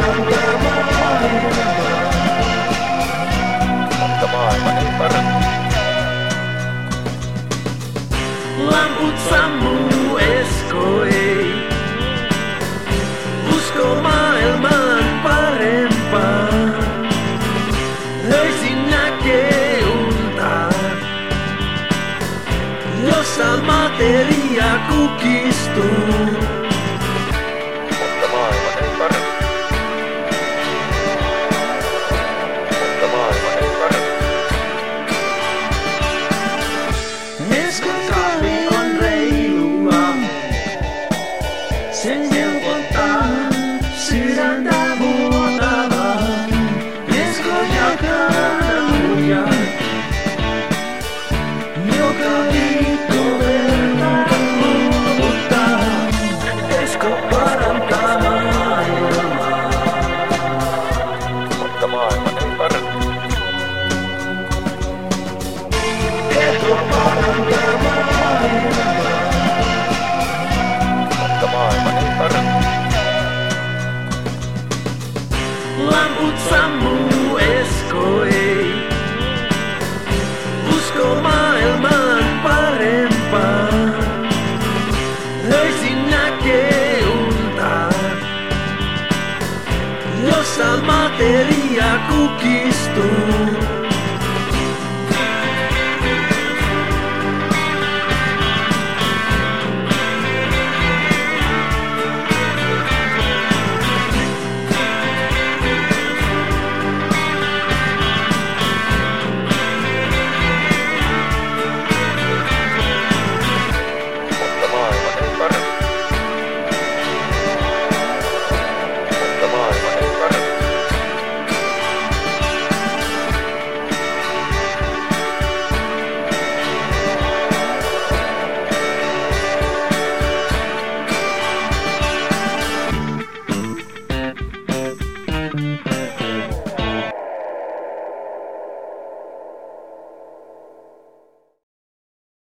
Mutta maailma ei parane. Lamput sammuu, Esko ei usko maailmaan parempaan. Öisin näkee unta, jossa materia kukistuu. Mutta maailma ei parane. Mutta maailma ei parane. Eskon kahvi on reilua, se helpottaa sydäntä vuotavaa. Esko jakaa namuja, joka viikko verta luovuttaa. Esko parantaa maailmaa. Mutta maailma ei parane. Esko parantaa maailmaa. Mutta maailma ei parane. Lamput sammuu.